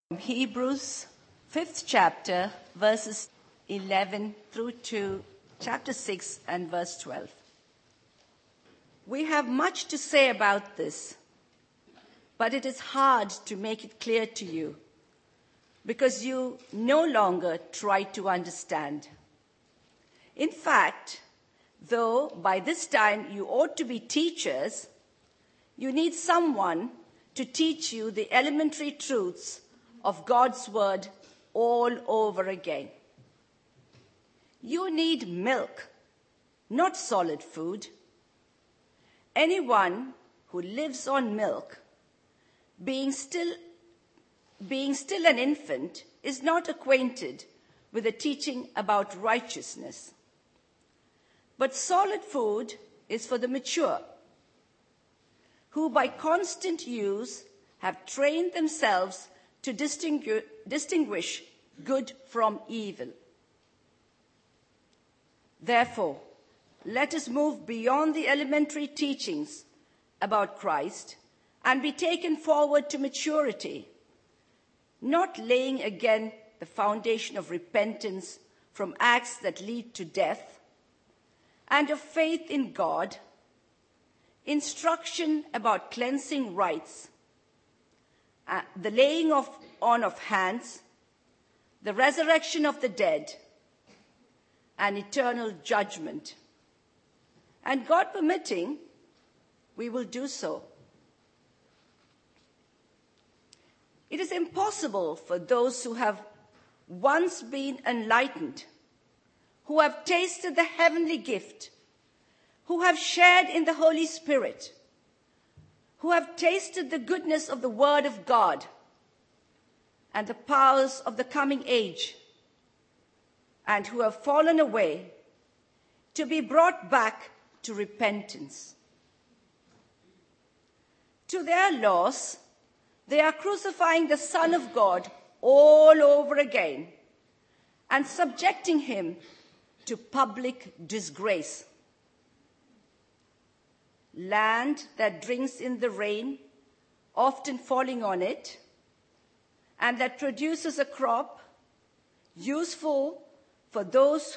Hebrews 5th chapter, verses 11 through to chapter 6 and verse 12. We have much to say about this, but it is hard to make it clear to you because you no longer try to understand. In fact, though by this time you ought to be teachers, you need someone to teach you the elementary truths of God's word all over again. You need milk, not solid food. Anyone who lives on milk, being still an infant, is not acquainted with the teaching about righteousness. But solid food is for the mature, who by constant use have trained themselves to distinguish good from evil. Therefore, let us move beyond the elementary teachings about Christ and be taken forward to maturity, not laying again the foundation of repentance from acts that lead to death, and of faith in God, instruction about cleansing rites, the laying on of hands, the resurrection of the dead, and eternal judgment. And God permitting, we will do so. It is impossible for those who have once been enlightened, who have tasted the heavenly gift, who have shared in the Holy Spirit, who have tasted the goodness of the Word of God and the powers of the coming age, and who have fallen away, to be brought back to repentance. To their loss, they are crucifying the Son of God all over again and subjecting him to public disgrace. Land that drinks in the rain, often falling on it, and that produces a crop useful for those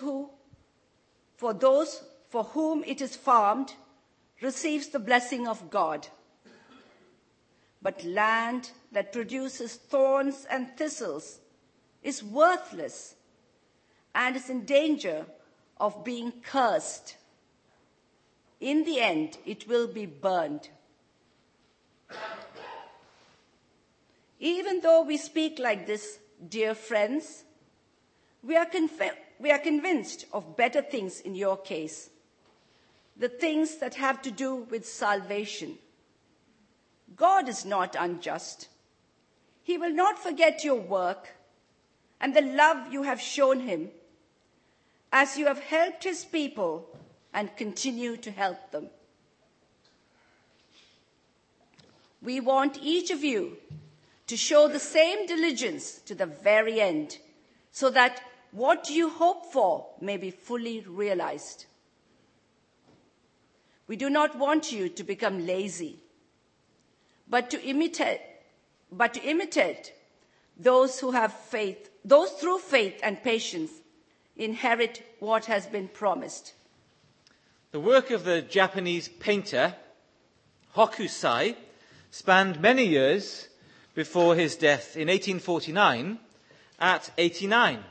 for whom it is farmed, receives the blessing of God. But land that produces thorns and thistles is worthless and is in danger of being cursed. In the end, it will be burned. Even though we speak like this, dear friends, we are convinced of better things in your case, the things that have to do with salvation. God is not unjust. He will not forget your work and the love you have shown him as you have helped his people and continue to help them. We want each of you to show the same diligence to the very end, so that what you hope for may be fully realized. We do not want you to become lazy, but to imitate those who have faith, those through faith and patience inherit what has been promised. The work of the Japanese painter Hokusai spanned many years before his death in 1849 at 89.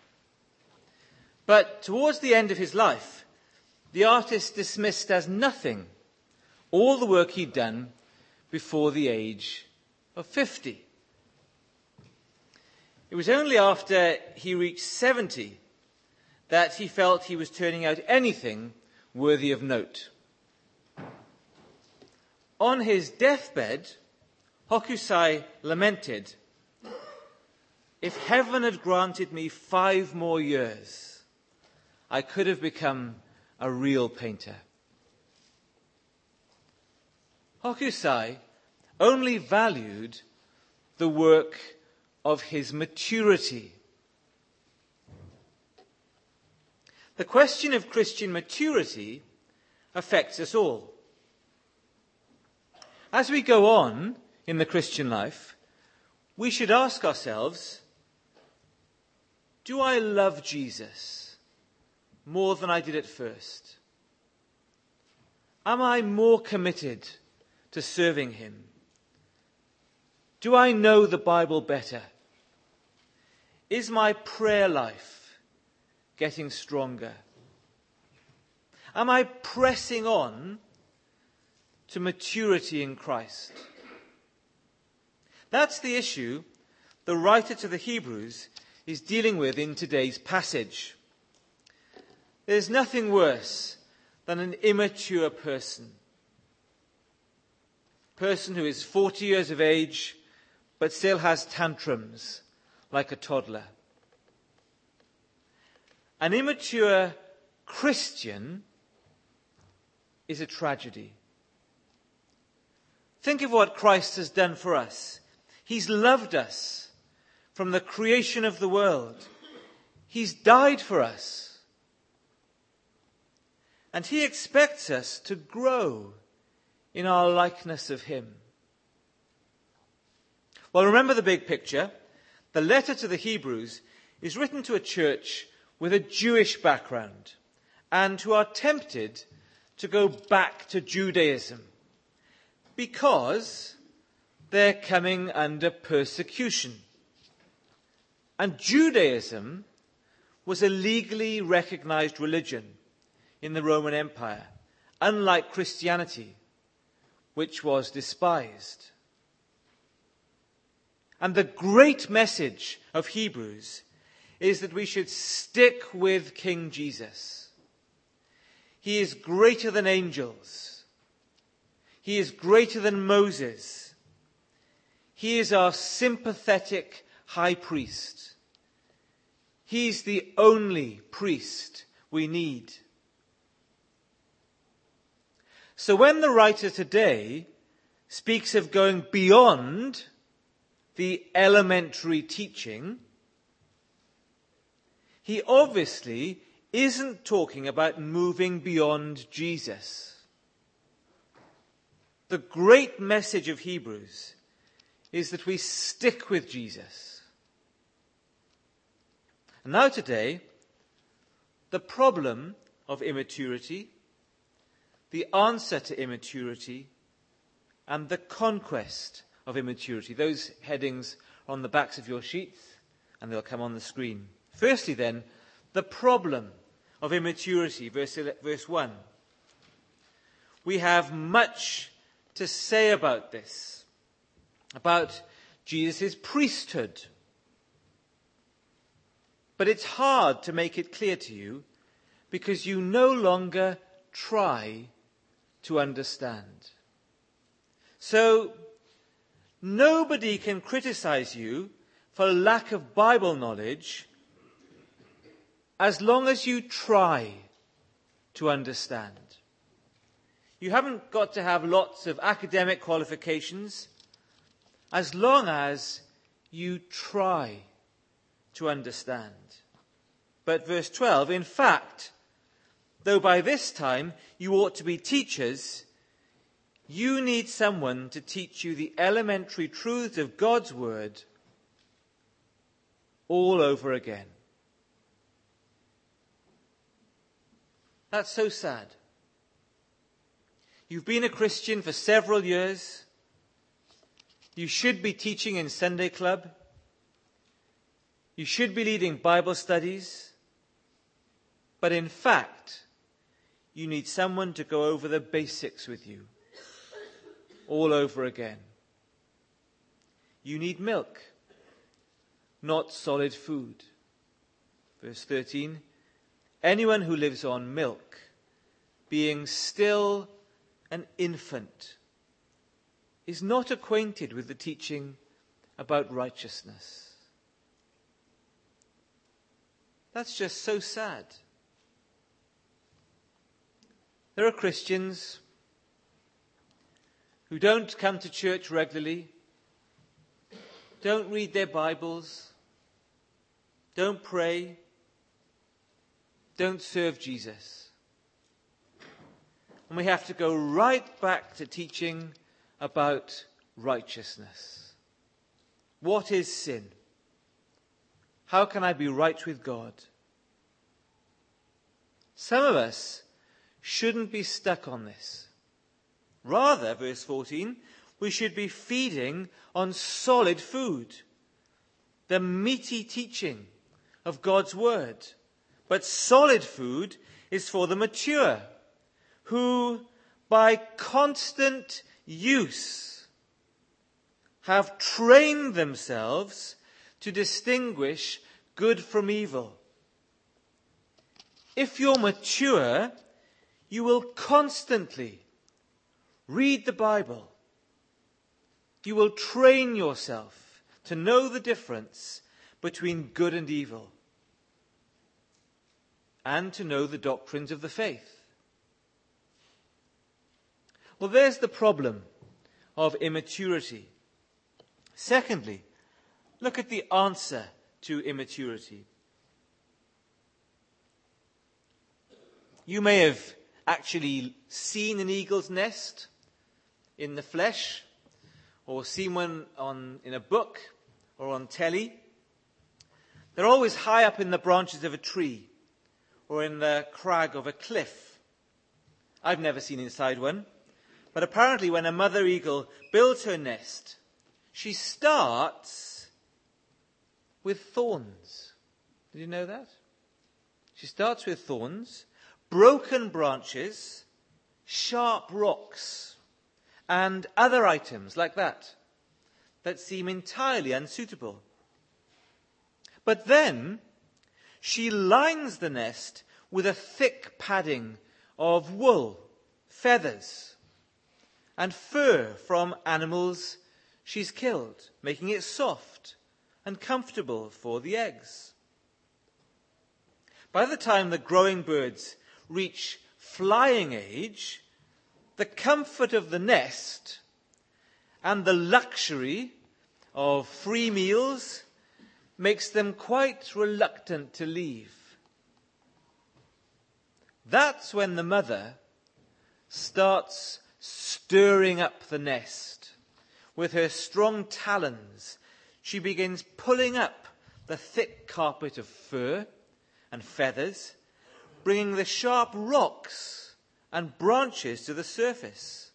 But towards the end of his life, the artist dismissed as nothing all the work he'd done before the age of 50. It was only after he reached 70 that he felt he was turning out anything worthy of note. On his deathbed, Hokusai lamented, "If heaven had granted me 5 more years, I could have become a real painter." Hokusai only valued the work of his maturity. The question of Christian maturity affects us all. As we go on in the Christian life, we should ask ourselves, do I love Jesus more than I did at first? Am I more committed to serving him? Do I know the Bible better? Is my prayer life getting stronger? Am I pressing on to maturity in Christ? That's the issue the writer to the Hebrews is dealing with in today's passage. There's nothing worse than an immature person who is 40 years of age but still has tantrums like a toddler. An immature Christian is a tragedy. Think of what Christ has done for us. He's loved us from the creation of the world. He's died for us. And he expects us to grow in our likeness of him. Well, remember the big picture. The letter to the Hebrews is written to a church with a Jewish background and who are tempted to go back to Judaism because they're coming under persecution. And Judaism was a legally recognized religion in the Roman Empire, unlike Christianity, which was despised. And the great message of Hebrews is that we should stick with King Jesus. He is greater than angels. He is greater than Moses. He is our sympathetic high priest. He's the only priest we need. So when the writer today speaks of going beyond the elementary teaching, he obviously isn't talking about moving beyond Jesus. The great message of Hebrews is that we stick with Jesus. And now today, the problem of immaturity, the answer to immaturity, and the conquest of immaturity. Those headings are on the backs of your sheets, and they'll come on the screen. Firstly then, the problem of immaturity, verse 1. We have much to say about this, about Jesus' priesthood. But it's hard to make it clear to you because you no longer try to understand. So, nobody can criticize you for lack of Bible knowledge as long as you try to understand. You haven't got to have lots of academic qualifications as long as you try to understand. But verse 12, in fact, though by this time you ought to be teachers, you need someone to teach you the elementary truths of God's word all over again. That's so sad. You've been a Christian for several years. You should be teaching in Sunday club. You should be leading Bible studies. But in fact, you need someone to go over the basics with you all over again. You need milk, not solid food. Verse 13, anyone who lives on milk, being still an infant, is not acquainted with the teaching about righteousness. That's just so sad. There are Christians who don't come to church regularly, don't read their Bibles, don't pray, don't serve Jesus. And we have to go right back to teaching about righteousness. What is sin? How can I be right with God? Some of us shouldn't be stuck on this. Rather, verse 14, we should be feeding on solid food, the meaty teaching of God's word. But solid food is for the mature, who by constant use have trained themselves to distinguish good from evil. If you're mature, you will constantly read the Bible. You will train yourself to know the difference between good and evil, and to know the doctrines of the faith. Well, there's the problem of immaturity. Secondly, look at the answer to immaturity. You may have actually seen an eagle's nest in the flesh, or seen one in a book or on telly. They're always high up in the branches of a tree or in the crag of a cliff. I've never seen inside one, but apparently when a mother eagle builds her nest, she starts with thorns. Did you know that? She starts with thorns, broken branches, sharp rocks, and other items like that seem entirely unsuitable. But then she lines the nest with a thick padding of wool, feathers, and fur from animals she's killed, making it soft and comfortable for the eggs. By the time the growing birds reach flying age, the comfort of the nest and the luxury of free meals makes them quite reluctant to leave. That's when the mother starts stirring up the nest. With her strong talons, she begins pulling up the thick carpet of fur and feathers, bringing the sharp rocks and branches to the surface.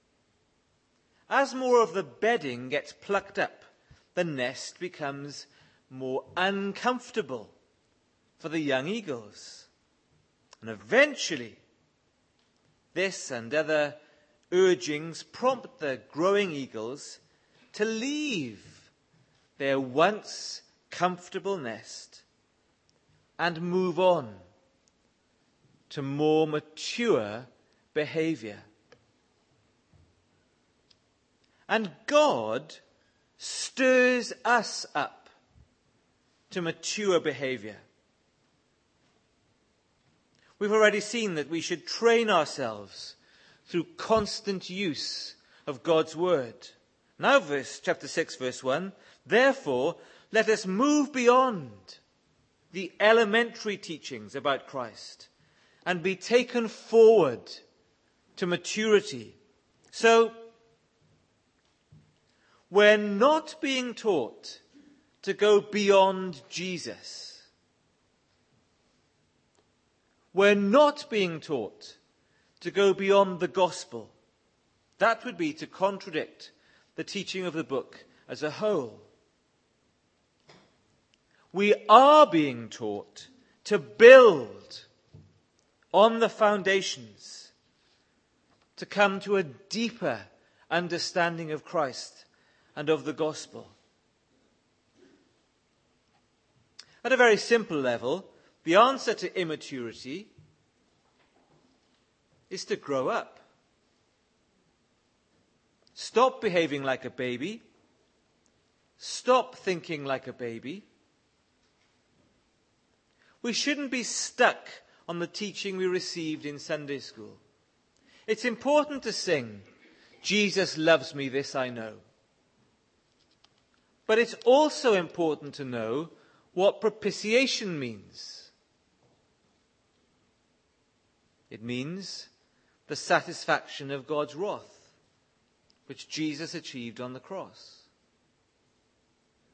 As more of the bedding gets plucked up, the nest becomes more uncomfortable for the young eagles. And eventually, this and other urgings prompt the growing eagles to leave their once comfortable nest and move on to more mature behavior. And God stirs us up to mature behavior. We've already seen that we should train ourselves through constant use of God's word. Now chapter 6, verse 1, therefore, let us move beyond the elementary teachings about Christ and be taken forward to maturity. So, we're not being taught to go beyond Jesus. We're not being taught to go beyond the gospel. That would be to contradict the teaching of the book as a whole. We are being taught to build on the foundations, to come to a deeper understanding of Christ and of the gospel. At a very simple level, the answer to immaturity is to grow up. Stop behaving like a baby. Stop thinking like a baby. We shouldn't be stuck on the teaching we received in Sunday school. It's important to sing, Jesus loves me, this I know. But it's also important to know what propitiation means. It means the satisfaction of God's wrath, which Jesus achieved on the cross.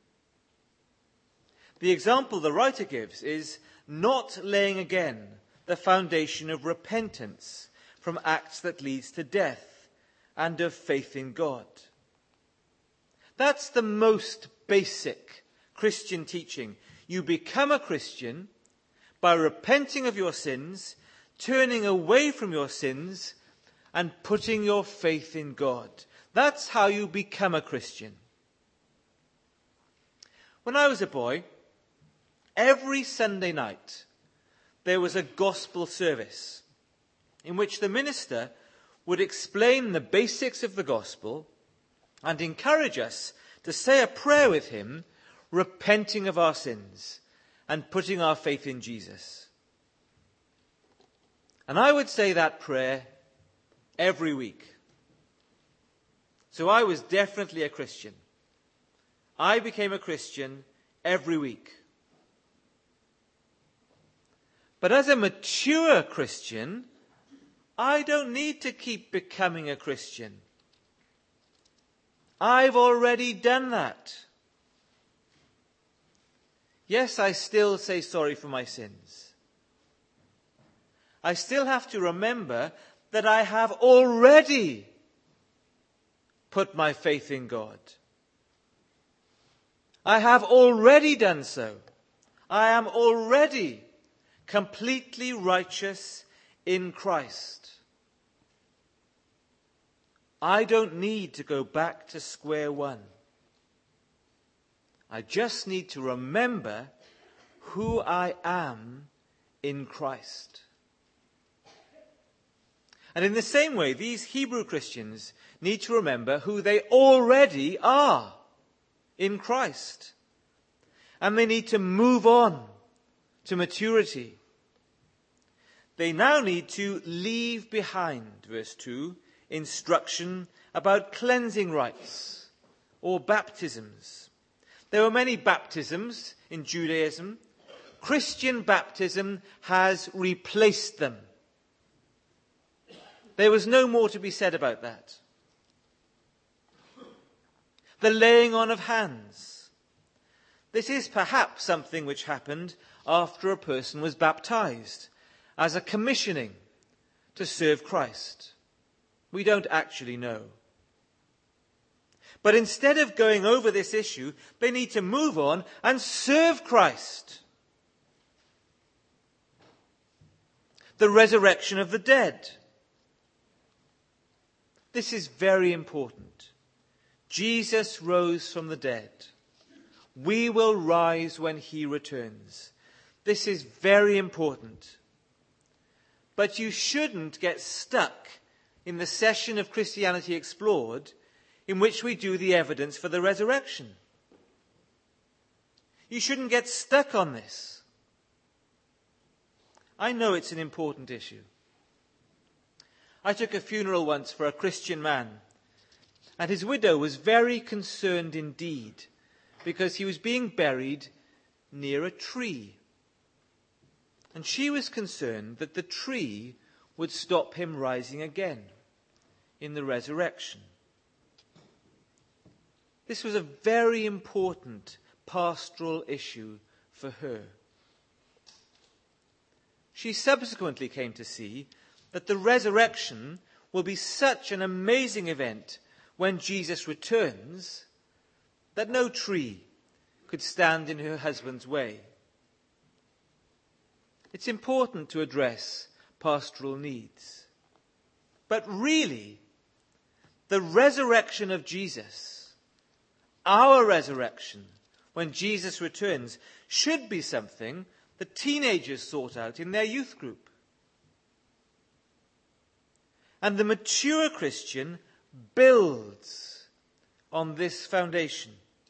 The example the writer gives is not laying again the foundation of repentance from acts that leads to death and of faith in God. That's the most basic Christian teaching. You become a Christian by repenting of your sins, turning away from your sins, and putting your faith in God. That's how you become a Christian. When I was a boy, every Sunday night there was a gospel service in which the minister would explain the basics of the gospel and encourage us to say a prayer with him, repenting of our sins and putting our faith in Jesus. And I would say that prayer every week. So I was definitely a Christian. I became a Christian every week. But as a mature Christian, I don't need to keep becoming a Christian. I've already done that. Yes, I still say sorry for my sins. I still have to remember that I have already put my faith in God. I have already done so. I am already completely righteous in Christ. I don't need to go back to square one. I just need to remember who I am in Christ. And in the same way, these Hebrew Christians need to remember who they already are in Christ. And they need to move on to maturity. They now need to leave behind, verse 2, instruction about cleansing rites or baptisms. There were many baptisms in Judaism. Christian baptism has replaced them. There was no more to be said about that. The laying on of hands. This is perhaps something which happened after a person was baptized as a commissioning to serve Christ. We don't actually know. But instead of going over this issue, they need to move on and serve Christ. The resurrection of the dead. This is very important. Jesus rose from the dead. We will rise when he returns. This is very important. But you shouldn't get stuck in the session of Christianity Explored in which we do the evidence for the resurrection. You shouldn't get stuck on this. I know it's an important issue. I took a funeral once for a Christian man, and his widow was very concerned indeed because he was being buried near a tree. And she was concerned that the tree would stop him rising again in the resurrection. This was a very important pastoral issue for her. She subsequently came to see that the resurrection will be such an amazing event when Jesus returns that no tree could stand in her husband's way. It's important to address pastoral needs. But really, the resurrection of Jesus, our resurrection, when Jesus returns, should be something the teenagers sort out in their youth group. And the mature Christian builds on this foundation.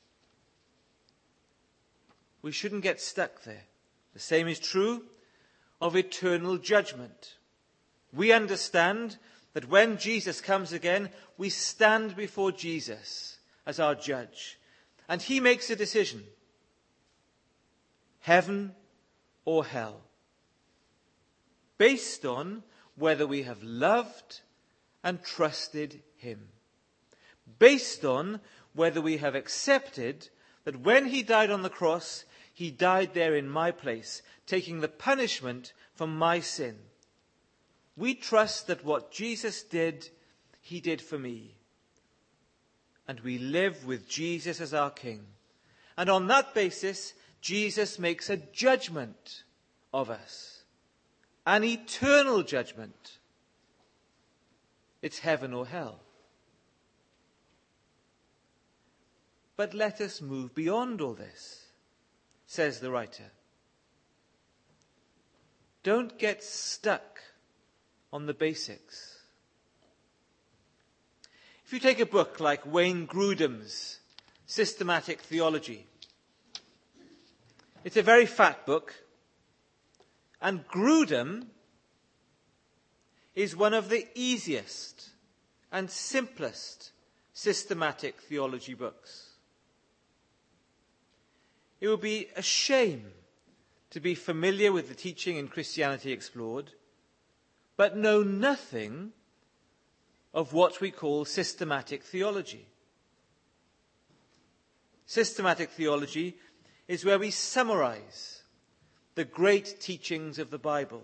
We shouldn't get stuck there. The same is true of eternal judgment. We understand that when Jesus comes again, we stand before Jesus as our judge. And he makes a decision. Heaven or hell. Based on whether we have loved and trusted him. Based on whether we have accepted that when he died on the cross, He died there in my place, taking the punishment for my sin. We trust that what Jesus did, he did for me. And we live with Jesus as our King. And on that basis, Jesus makes a judgment of us. An eternal judgment. It's heaven or hell. But let us move beyond all this, says the writer. Don't get stuck on the basics. If you take a book like Wayne Grudem's Systematic Theology, it's a very fat book, and Grudem is one of the easiest and simplest systematic theology books. It would be a shame to be familiar with the teaching in Christianity Explored, but know nothing of what we call systematic theology. Systematic theology is where we summarize the great teachings of the Bible.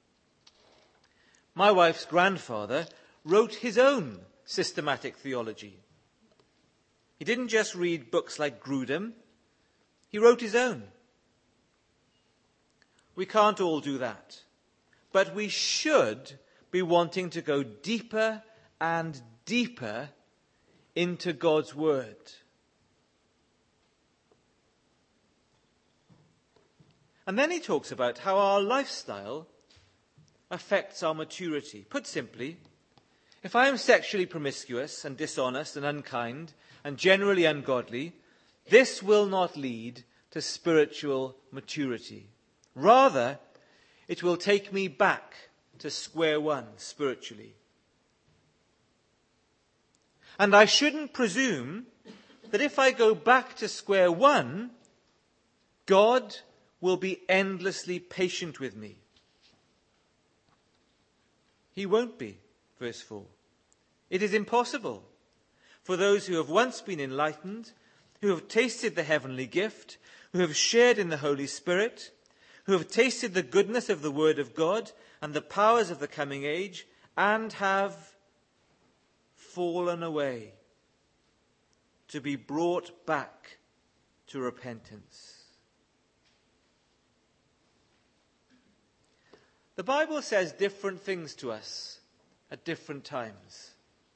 My wife's grandfather wrote his own systematic theology. He didn't just read books like Grudem, he wrote his own. We can't all do that, but we should be wanting to go deeper and deeper into God's Word. And then he talks about how our lifestyle affects our maturity. Put simply, if I am sexually promiscuous and dishonest and unkind and generally ungodly, this will not lead to spiritual maturity. Rather, it will take me back to square one spiritually. And I shouldn't presume that if I go back to square one, God will be endlessly patient with me. He won't be, verse 4. It is impossible for those who have once been enlightened, who have tasted the heavenly gift, who have shared in the Holy Spirit, who have tasted the goodness of the Word of God and the powers of the coming age, and have fallen away, to be brought back to repentance. The Bible says different things to us at different times.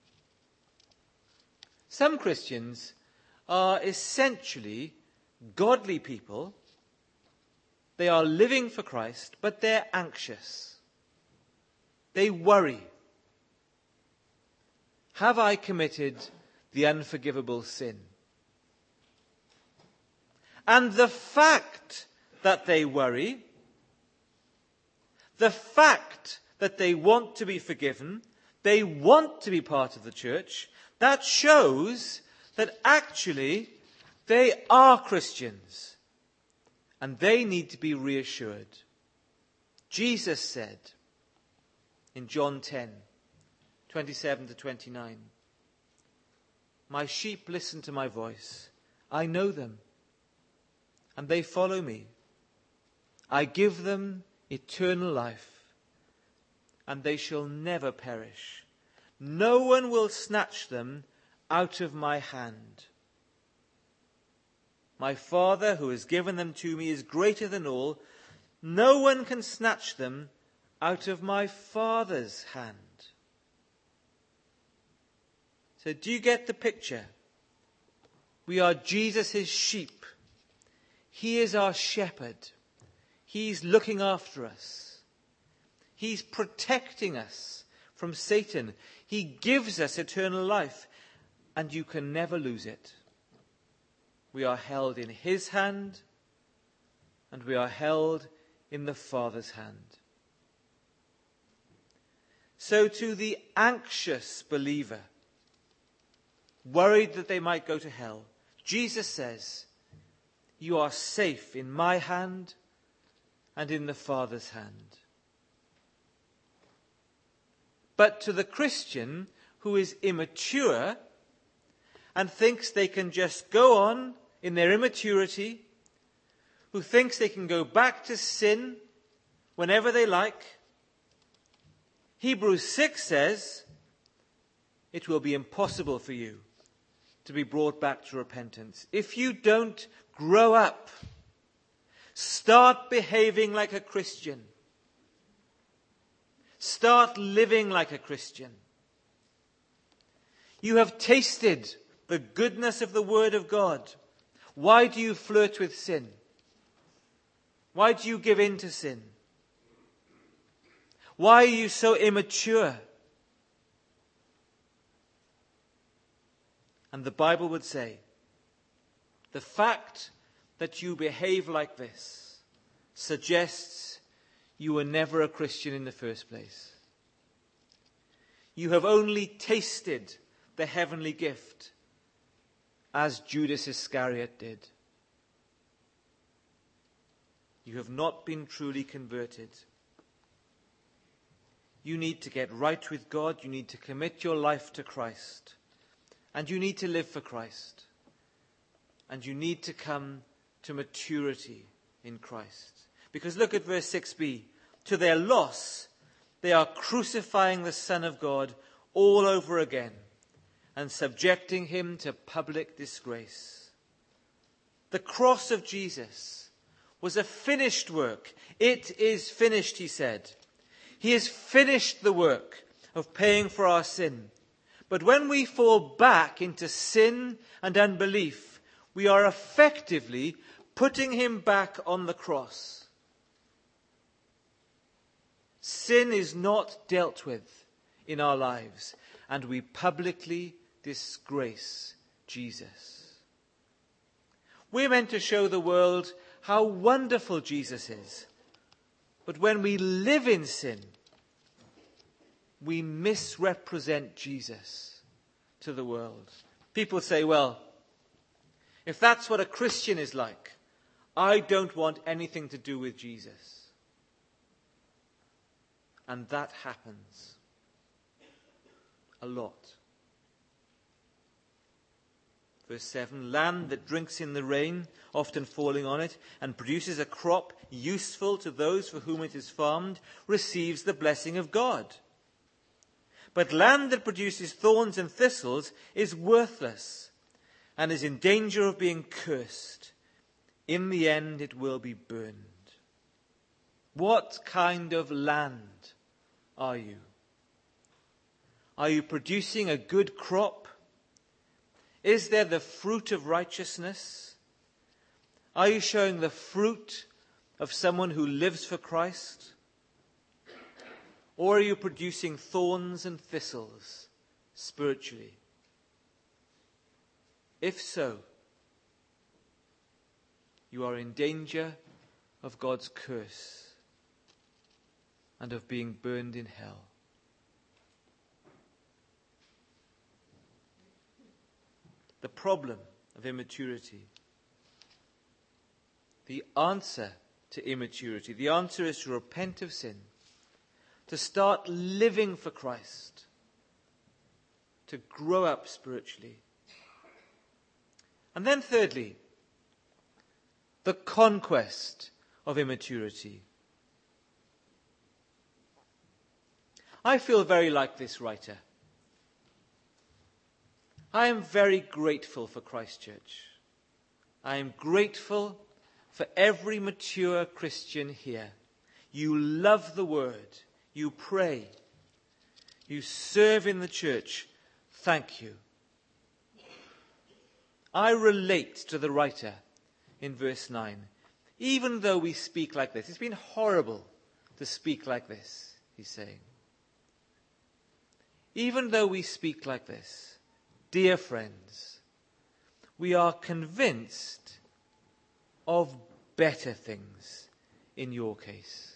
Some Christians are essentially godly people. They are living for Christ, but they're anxious. They worry. Have I committed the unforgivable sin? And the fact that they worry, the fact that they want to be forgiven, they want to be part of the church, that shows that actually they are Christians and they need to be reassured. Jesus said in John 10, 27 to 29, "My sheep listen to my voice. I know them, and they follow me. I give them eternal life, and they shall never perish. No one will snatch them out of my hand. My Father who has given them to me is greater than all. No one can snatch them out of my Father's hand." So do you get the picture? We are Jesus' sheep. He is our shepherd. He's looking after us. He's protecting us from Satan. He gives us eternal life, and you can never lose it. We are held in his hand, and we are held in the Father's hand. So to the anxious believer, worried that they might go to hell, Jesus says, "You are safe in my hand and in the Father's hand." But to the Christian who is immature and thinks they can just go on in their immaturity, who thinks they can go back to sin whenever they like, Hebrews 6 says it will be impossible for you to be brought back to repentance. If you don't grow up, start behaving like a Christian, start living like a Christian. You have tasted the goodness of the Word of God. Why do you flirt with sin? Why do you give in to sin? Why are you so immature? And the Bible would say, the fact that you behave like this suggests you were never a Christian in the first place. You have only tasted the heavenly gift as Judas Iscariot did. You have not been truly converted. You need to get right with God. You need to commit your life to Christ. And you need to live for Christ. And you need to come to maturity in Christ. Because look at verse 6b. To their loss, they are crucifying the Son of God all over again and subjecting him to public disgrace. The cross of Jesus was a finished work. It is finished, he said. He has finished the work of paying for our sin. But when we fall back into sin and unbelief, we are effectively putting him back on the cross. Sin is not dealt with in our lives, and we publicly disgrace Jesus. We're meant to show the world how wonderful Jesus is. But when we live in sin, we misrepresent Jesus to the world. People say, well, if that's what a Christian is like, I don't want anything to do with Jesus. And that happens a lot. Verse 7, land that drinks in the rain, often falling on it, and produces a crop useful to those for whom it is farmed, receives the blessing of God. But land that produces thorns and thistles is worthless and is in danger of being cursed. In the end, it will be burned. What kind of land are you? Are you producing a good crop? Is there the fruit of righteousness? Are you showing the fruit of someone who lives for Christ? Or are you producing thorns and thistles spiritually? If so, you are in danger of God's curse and of being burned in hell. The problem of immaturity. The answer to immaturity. The answer is to repent of sin. To start living for Christ. To grow up spiritually. And then thirdly, the conquest of immaturity. I feel very like this writer. I am very grateful for Christ Church. I am grateful for every mature Christian here. You love the Word. You pray. You serve in the church. Thank you. I relate to the writer in verse 9. Even though we speak like this, it's been horrible to speak like this, he's saying. Even though we speak like this, dear friends, we are convinced of better things in your case.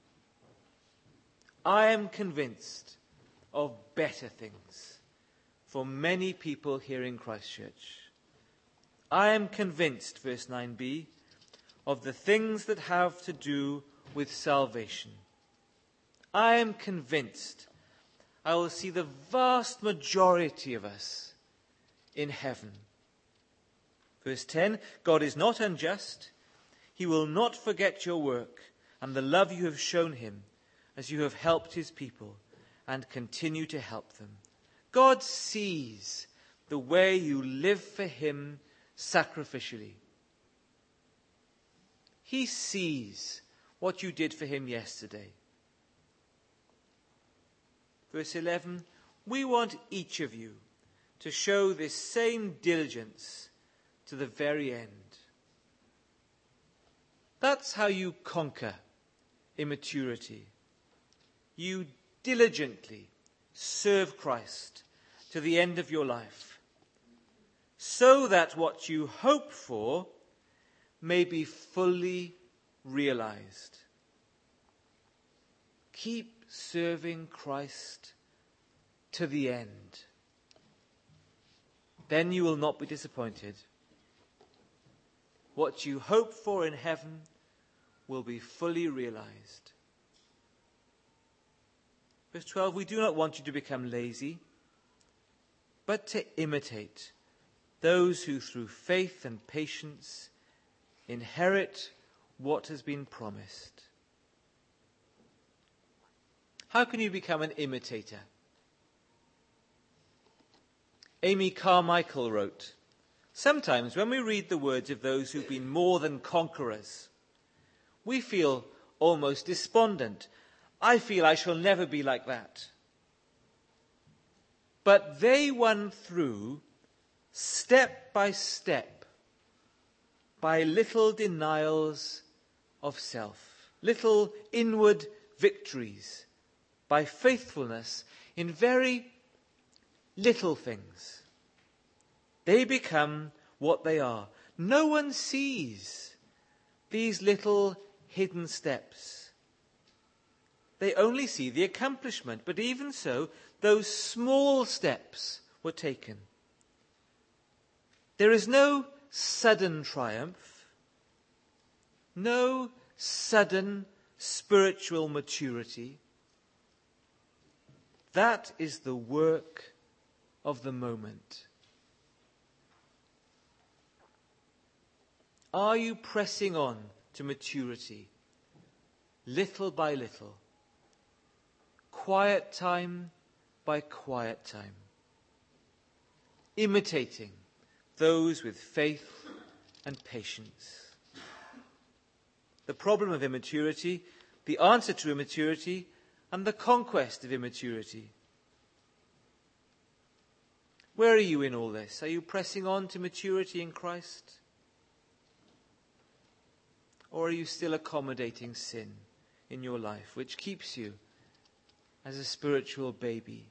I am convinced of better things for many people here in Christchurch. I am convinced, verse 9b, of the things that have to do with salvation. I am convinced I will see the vast majority of us in heaven. Verse 10, God is not unjust. He He will not forget your work and the love you have shown him as you have helped his people and continue to help them. God sees the way you live for him sacrificially. He sees what you did for him yesterday. Verse 11, we want each of you to show this same diligence to the very end. That's how you conquer immaturity. You diligently serve Christ to the end of your life, so that what you hope for may be fully realized. Keep serving Christ to the end. Then you will not be disappointed. What you hope for in heaven will be fully realized. Verse 12, we do not want you to become lazy, but to imitate those who through faith and patience inherit what has been promised. How can you become an imitator? Amy Carmichael wrote, sometimes when we read the words of those who've been more than conquerors, we feel almost despondent. I feel I shall never be like that. But they won through step by step by little denials of self, little inward victories, by faithfulness in very little things. They become what they are. No one sees these little hidden steps. They only see the accomplishment, but even so, those small steps were taken. There is no sudden triumph, no sudden spiritual maturity. That is the work of the moment. Are you pressing on to maturity, little by little, quiet time by quiet time, imitating those with faith and patience? The problem of immaturity, the answer to immaturity, and the conquest of immaturity. Where are you in all this? Are you pressing on to maturity in Christ? Or are you still accommodating sin in your life, which keeps you as a spiritual baby?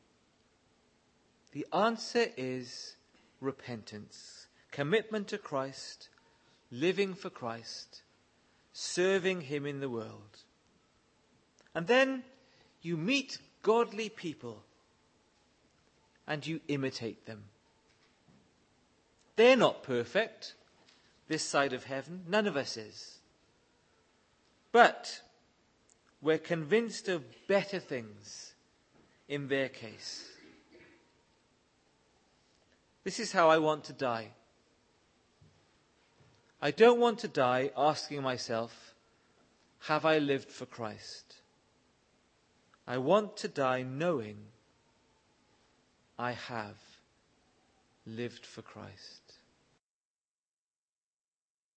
The answer is repentance, commitment to Christ, living for Christ, serving him in the world. And then you meet godly people and you imitate them. They're not perfect this side of heaven. None of us is. But we're convinced of better things in their case. This is how I want to die. I don't want to die asking myself, have I lived for Christ? I want to die knowing I have lived for Christ.